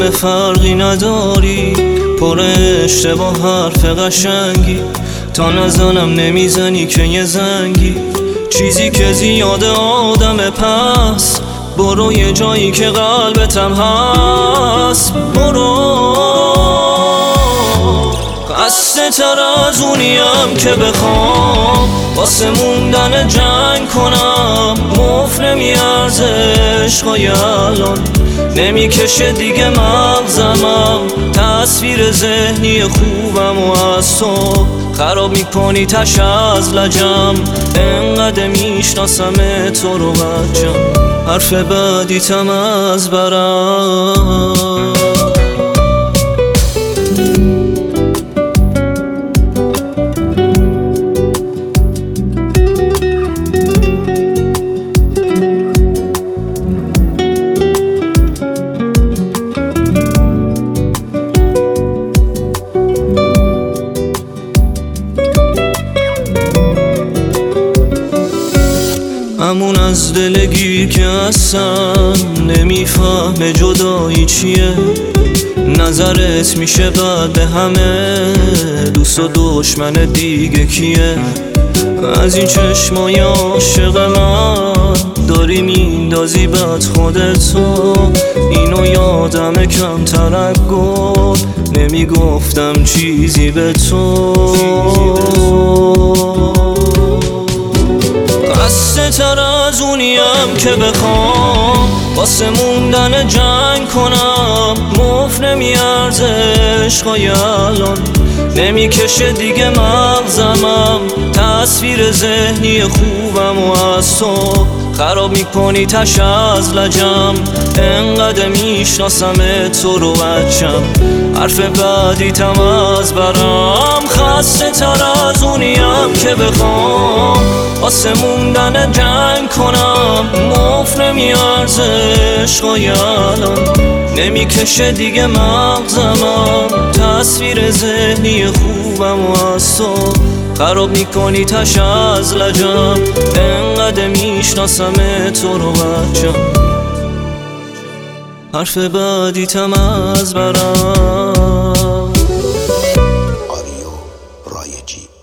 همه فرقی نداری، پر اشتباه حرف قشنگی، تا نزنم نمیزنی که یه زنگی. چیزی که زیاده آدم پس، برو یه جایی که قلبتم هست. برو خسته تر از اونیم که بخوام واسه موندن جنگ کنم. مفت نمیارزه عشقای الان، نمیکشه دیگه مغزمم. تصویر ذهنی خوبم و از تو خراب میکنی تش از لجم. انقدر میشناسم تو رو بچم، حرف بدیتم از برم. همون از دلگیر که اصلا نمیفهمه جدایی چیه. نظرت میشه بعد به همه، دوست و دشمن دیگه کیه؟ از این چشمای عاشق من داری میندازی بد خودتو. اینو یادم کم ترگو، نمیگفتم چیزی به تو. خسته تر از اونیم که بخوام واسه موندن جنگ کنم. مفت نمیارزه عشقای الان، نمیکشه دیگه مغزمم. تصویر ذهنی خوبم و از تو خراب میکنی تش از لجم. انقدر میشناسم تو رو بچم، حرف بدیتم از برم. خسته تر از اونیم که بخوام واسه موندن جنگ کنم. مفت نمیارزه عشقای الان، نمیکشه دیگه مغزمم. تصویر ذهنی خوبم و از تو خراب میکنی تش از لجم. انقدر میشناسم تو رو بچم، حرف بدیتم از برم. آریو رایجی